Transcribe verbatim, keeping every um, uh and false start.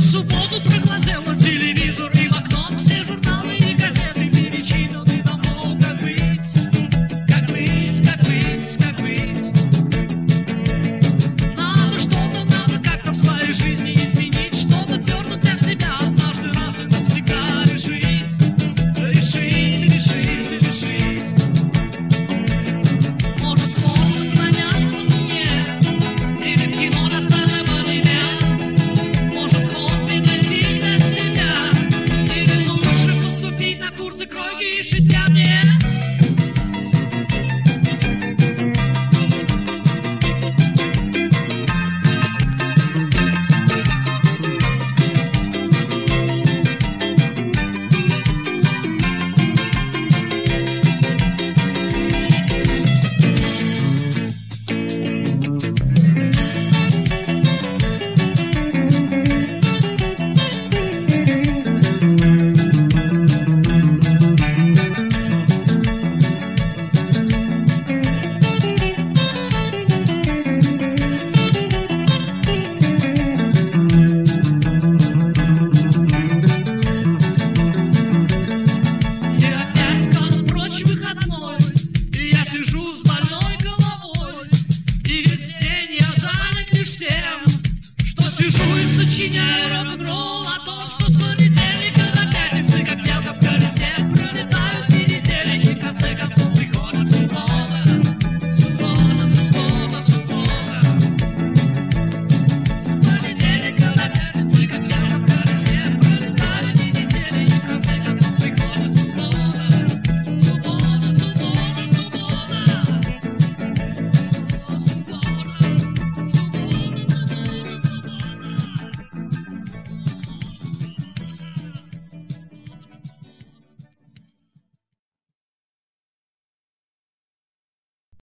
субботу проглазела телевизор, и в окно все журналы и газеты перечитаны давно. Как быть, как быть, как быть, как быть? Надо что-то, надо как-то в своей жизни изменить, что-то твердо для себя однажды раз и навсегда решить. Решить, решить, решить. Может, снова наклоняться мне, или в кино на старом абонемент. Может, хобби найти для себя, или лучше поступить на курсы кройки и шитья мне. Сижу с больной головой, и весь день я занят лишь тем, что сижу и сочиняю рок-н-ролл, а то